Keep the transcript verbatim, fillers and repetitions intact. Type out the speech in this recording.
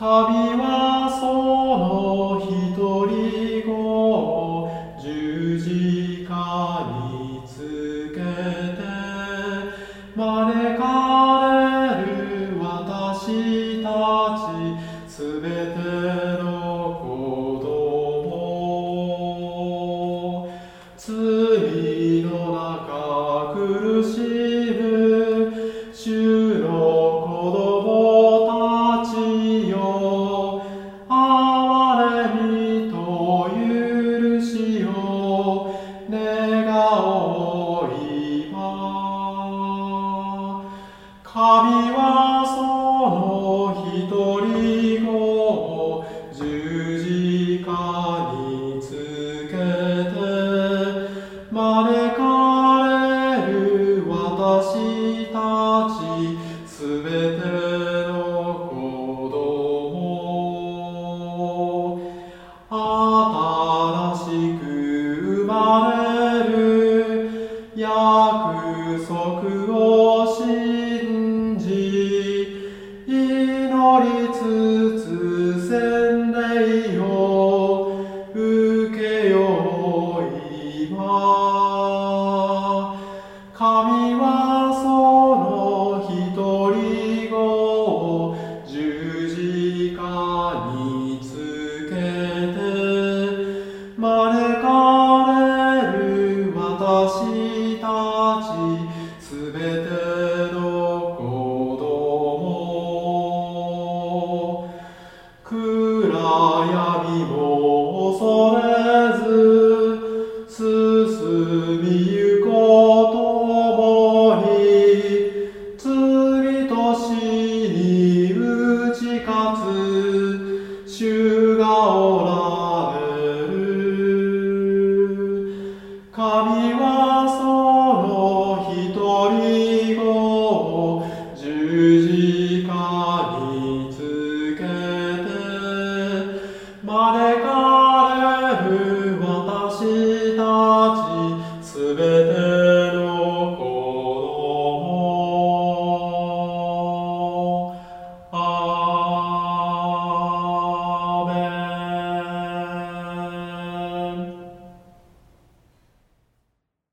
神はその一人子を十字架につけて招かれる私たちすべての子供、罪の中苦しむ主の子供たちよ、憐れみと許しを願おう今。神はその一人子を十字架につけて招かれる私たちすべての子供、新しく生まれる約束を信じ祈りつつ洗礼を受けよう今。神はその一人子を十字架につけて招かれる私たちすべての子供、暗闇も恐れず進みゆこうともに罪と死に打ち勝つ主がおられる。神はその一人子を十字架につけて招か